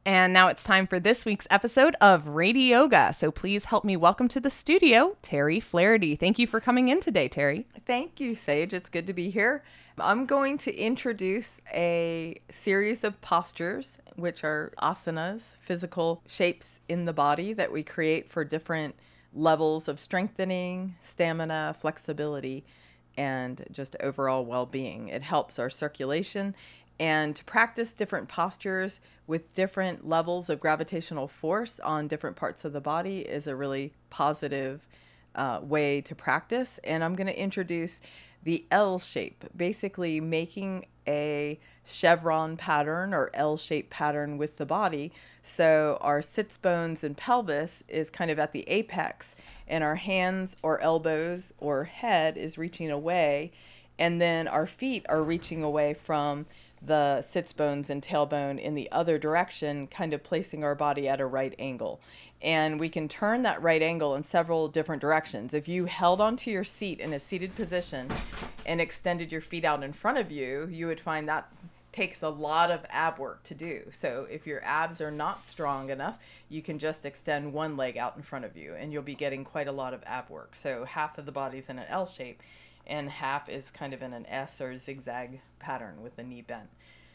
And now it's time for this week's episode of Radioga. So please help me welcome to the studio, Terry Flaherty. Thank you for coming in today, Terry. Thank you, Sage. It's good to be here. I'm going to introduce a series of postures, which are asanas, physical shapes in the body that we create for different levels of strengthening, stamina, flexibility, and just overall well-being. It helps our circulation. And to practice different postures with different levels of gravitational force on different parts of the body is a really positive way to practice. And I'm going to introduce the L shape, basically making a chevron pattern or L-shaped pattern with the body. So our sits bones and pelvis is kind of at the apex, and our hands or elbows or head is reaching away, and then our feet are reaching away from the sits bones and tailbone in the other direction, kind of placing our body at a right angle. And we can turn that right angle in several different directions. If you held onto your seat in a seated position and extended your feet out in front of you, you would find that takes a lot of ab work to do. So if your abs are not strong enough, you can just extend one leg out in front of you and you'll be getting quite a lot of ab work. So half of the body's in an L shape and half is kind of in an S or zigzag pattern with the knee bent.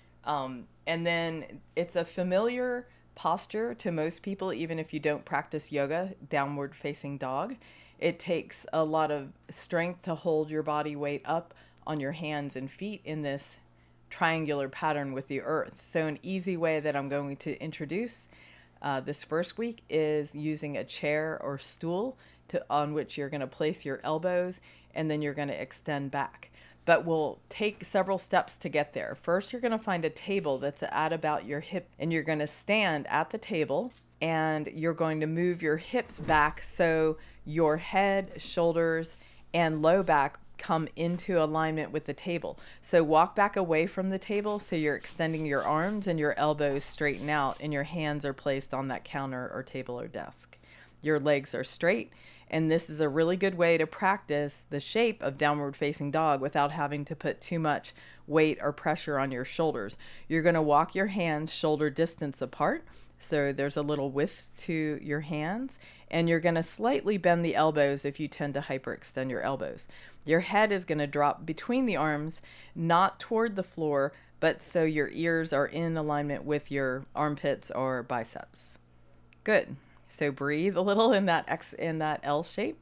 And then it's a familiar posture to most people, even if you don't practice yoga, downward facing dog. It takes a lot of strength to hold your body weight up on your hands and feet in this triangular pattern with the earth. So an easy way that I'm going to introduce this first week is using a chair or stool on which you're going to place your elbows, and then you're going to extend back. But we'll take several steps to get there. First, you're going to find a table that's at about your hip, and you're going to stand at the table, and you're going to move your hips back so your head, shoulders, and low back come into alignment with the table. So walk back away from the table so you're extending your arms and your elbows straighten out, and your hands are placed on that counter or table or desk. Your legs are straight, and this is a really good way to practice the shape of downward facing dog without having to put too much weight or pressure on your shoulders. You're going to walk your hands shoulder distance apart, so there's a little width to your hands, and you're going to slightly bend the elbows if you tend to hyperextend your elbows. Your head is going to drop between the arms, not toward the floor, but so your ears are in alignment with your armpits or biceps. Good. So breathe a little in that L shape.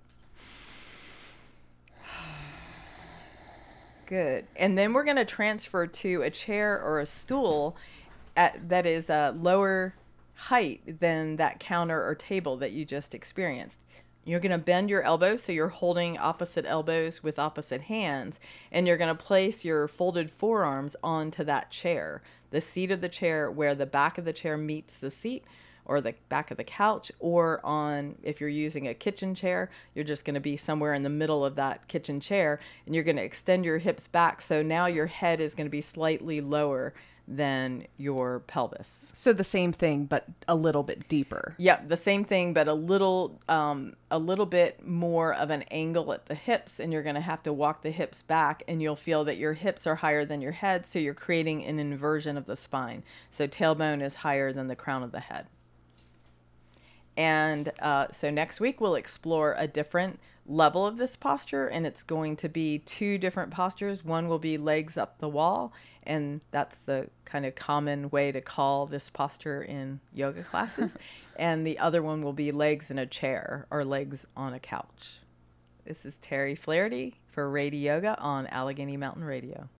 Good. And then we're going to transfer to a chair or a stool that is a lower height than that counter or table that you just experienced. You're going to bend your elbows so you're holding opposite elbows with opposite hands, and you're going to place your folded forearms onto that chair, the seat of the chair where the back of the chair meets the seat, or the back of the couch, or on, if you're using a kitchen chair, you're just going to be somewhere in the middle of that kitchen chair, and you're going to extend your hips back. So now your head is going to be slightly lower than your pelvis. So the same thing, but a little bit deeper. Yep, the same thing, but a little bit more of an angle at the hips, and you're going to have to walk the hips back, and you'll feel that your hips are higher than your head, so you're creating an inversion of the spine. So tailbone is higher than the crown of the head. And so next week we'll explore a different level of this posture, and it's going to be two different postures. One will be legs up the wall, and that's the kind of common way to call this posture in yoga classes. And the other one will be legs in a chair or legs on a couch. This is Terry Flaherty for Radioga on Allegheny Mountain Radio.